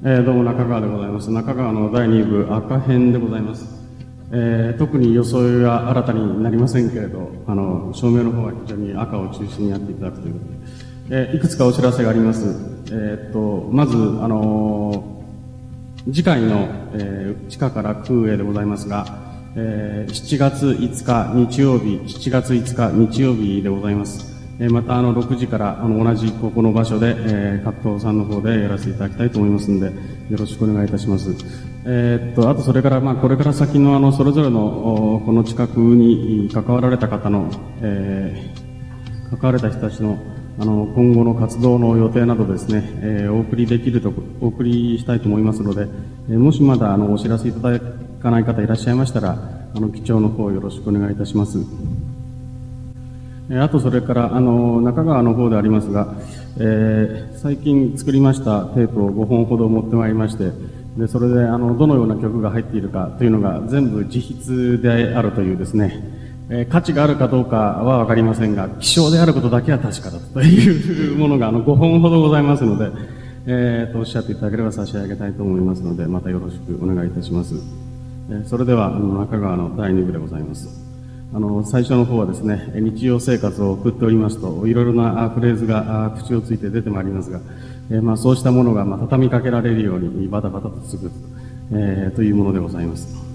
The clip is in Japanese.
どうも中川でございます。中川の第2部赤編でございます。特に装いは新たになりませんけれど、照明の方は非常に赤を中心にやっていただくということで、いくつかお知らせがあります。まず、次回の、地下から空へでございますが、7月5日日曜日、7月5日日曜日でございます。また6時から同じここの場所で、格闘さんの方でやらせていただきたいと思いますので、よろしくお願いいたします。あとそれから、これから先のそれぞれのこの企画に関わられた方の、関われた人たちの今後の活動の予定などですね、お送りしたいと思いますので、もしまだお知らせいただかない方いらっしゃいましたら、記帳の方よろしくお願いいたします。あとそれから中川の方でありますが、最近作りましたテープを5本ほど持ってまいりまして、でそれでどのような曲が入っているかというのが全部自筆であるというですね、価値があるかどうかはわかりませんが、希少であることだけは確かだというものが5本ほどございますので、おっしゃっていただければ差し上げたいと思いますので、またよろしくお願いいたします。それでは中川の第2部でございます。最初の方はですね、日常生活を送っておりますと、いろいろなフレーズが口をついて出てまいりますが、そうしたものが畳みかけられるようにバタバタと続く、というものでございます。